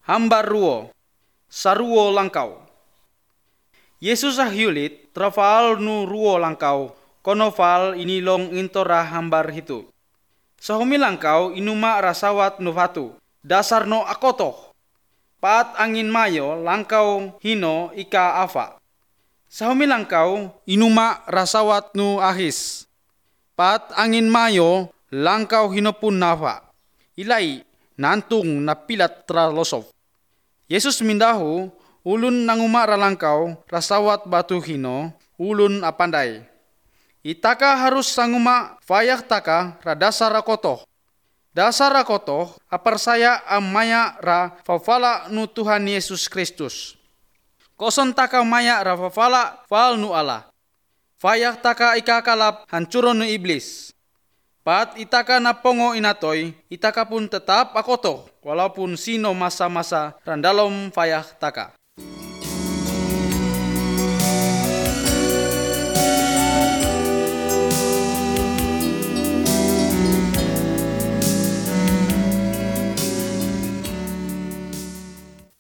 hambar ruo, saruo langkau. Yesus ahyulit trafal nu ruo langkau, konofal inilong intora hambar hitu. Sahumi langkau inuma rasawat nu fatu, dasar no akotoh. Paat angin mayo langkau hino ika afa. Sahumi langkau inuma rasawat nu ahis. Paat angin mayo langkau hino pun nafa. Ilai nantung napilat tralosof. Yesus mindahu ulun nanguma ralangkau rasawat batu hino ulun apandai. Itaka harus sanguma fayak taka radasar akotoh. Dasar akotoh apar saya amaya ra fafala nu Tuhan Yesus Kristus. Koson taka maya ra fafala fal nu Allah. Fayak taka ikakalap hancuron nu iblis. Pat itaka napongo inatoy, itaka pun tetap akotoh walaupun sino masa-masa randalom fayak taka.